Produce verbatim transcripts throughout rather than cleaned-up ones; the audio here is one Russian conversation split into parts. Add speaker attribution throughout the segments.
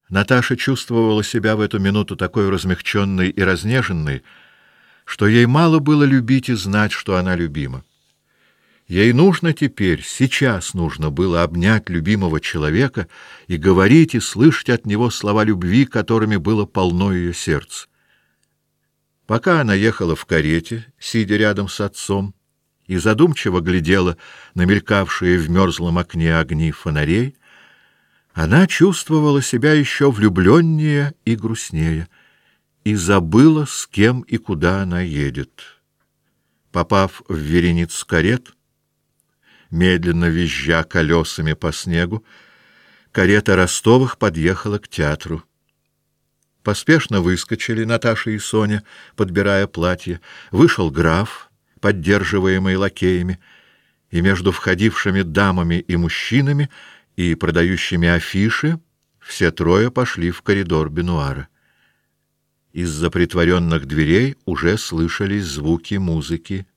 Speaker 1: Наташа чувствовала себя в эту минуту такой размягченной и разнеженной, что ей мало было любить и знать, что она любима. Ей нужно теперь, сейчас нужно было обнять любимого человека и говорить и слышать от него слова любви, которыми было полно ее сердце. Пока она ехала в карете, сидя рядом с отцом, и задумчиво глядела на мелькавшие в мерзлом окне огни фонарей, она чувствовала себя еще влюбленнее и грустнее, и забыла, с кем и куда она едет. Попав в вереницу карет, медленно визжа колесами по снегу, карета Ростовых подъехала к театру. Поспешно выскочили Наташа и Соня, подбирая платье. Вышел граф, поддерживаемый лакеями, и между входившими дамами и мужчинами и продающими афиши все трое пошли в коридор бенуара. Из-за притворенных дверей уже слышались звуки музыки.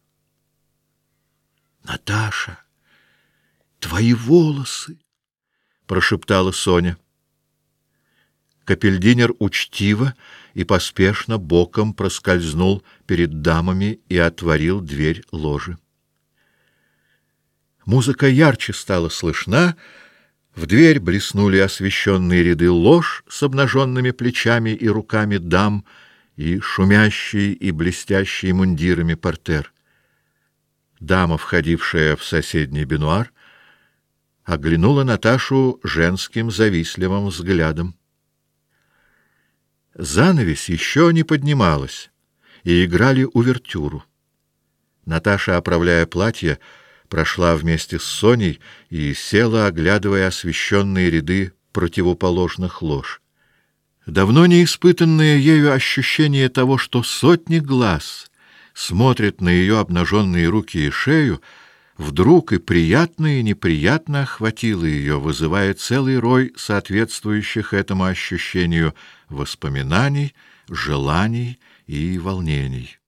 Speaker 1: «Наташа, твои волосы!» — прошептала Соня. Капельдинер учтиво и поспешно боком проскользнул перед дамами и отворил дверь ложи. Музыка ярче стала слышна, в дверь блеснули освещенные ряды лож с обнаженными плечами и руками дам и шумящий и блестящий мундирами портер. Дама, входившая в соседний бенуар, оглянула Наташу женским завистливым взглядом. Занавес еще не поднималась, и играли увертюру. Наташа, оправляя платье, прошла вместе с Соней и села, оглядывая освещенные ряды противоположных лож. Давно не испытанное ею ощущение того, что сотни глаз смотрят на ее обнаженные руки и шею, вдруг и приятно, и неприятно охватило ее, вызывая целый рой соответствующих этому ощущению воспоминаний, желаний и волнений.